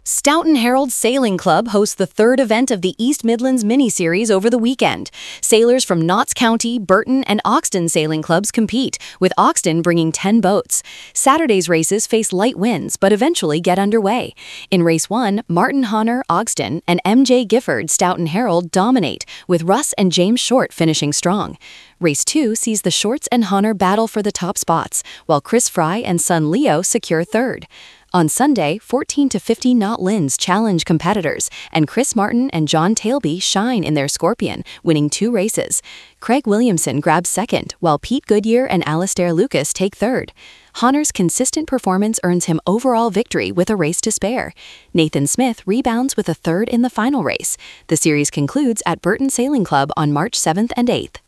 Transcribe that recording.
Stoughton Herald Sailing Club hosts the third event of the East Midlands mini-series over the weekend. Sailors from Notts County, Burton, and Oxton sailing clubs compete, with Oxton bringing 10 boats. Saturday's races face light winds, but eventually get underway. In Race 1, Martin Honor, Oxton, and MJ Gifford, Stoughton Herald, dominate, with Russ and James Short finishing strong. Race 2 sees the Shorts and Honor battle for the top spots, while Chris Fry and son Leo secure third. On Sunday, 14 to 50 knot Linds challenge competitors, and Chris Martin and John Tailby shine in their Scorpion, winning 2 races. Craig Williamson grabs second, while Pete Goodyear and Alastair Lucas take third. Honor's consistent performance earns him overall victory with a race to spare. Nathan Smith rebounds with a third in the final race. The series concludes at Burton Sailing Club on March 7th and 8th.